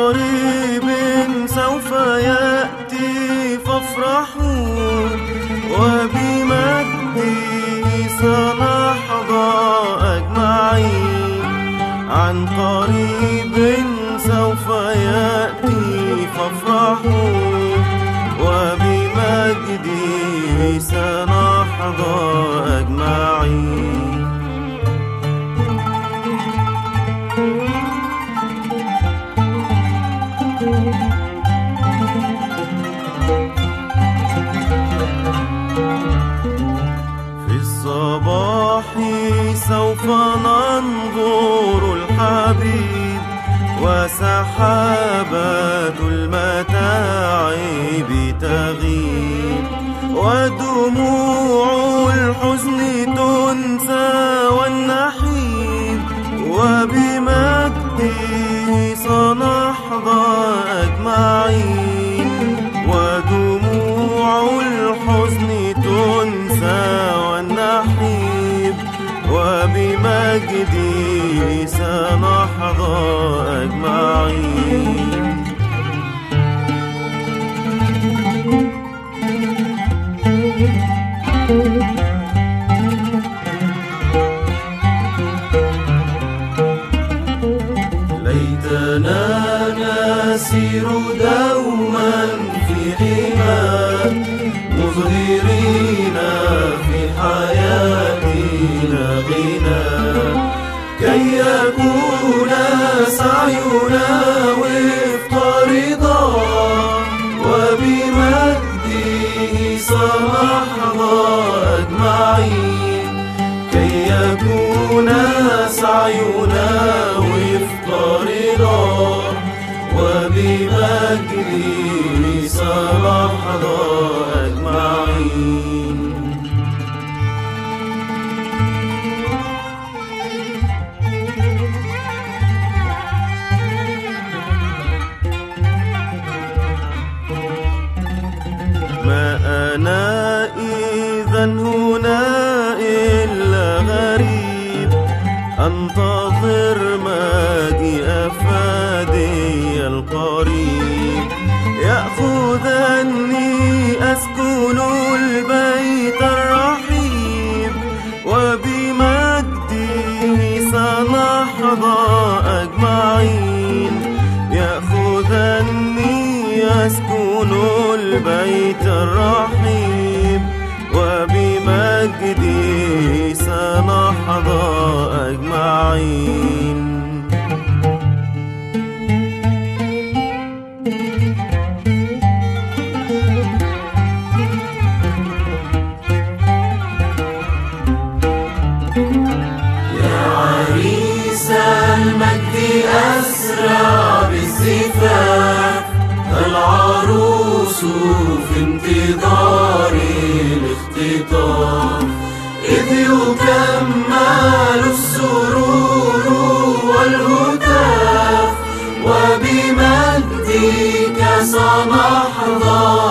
قريب سوف يأتي فافرحوا، وبمجده سنحظى أجمعين. عن قريب سوف يأتي فافرحوا، وبمجده سنحظى أجمعين. في الصباح سوف ننظر الحبيب، وسحابة المتاعب تغيب، ودموع الحزن تنسى والنحيب، وبمجده سنحظى أجمعين. ودموع الحزن تنسى والنحيب، وبمجده سنحظى أجمعين. ليتنا نسير دوما في حماه، مظهرين في حياتنا غنى، كي يكون سعينا وفق رضاه، وبمجده سنحظى أجمعين. كي يكون سعينا وفق رضاه، وبمجده سنحظى أجمعين. ما أنا إذن هنا إلا غريب، أنتظر مجيء فادي القريب، يأخذني أسكن البيت الرحيب، وبمجده سنحظى أجمعين. يأخذني أسكن البيت الرحيب، وبمجده سنحظى أجمعين. يا عريس المجد أسرع بالزفاف، العروس في انتظار الاختطاف، إذ يكمل السرور والهتاف، وبمجدك سنحظى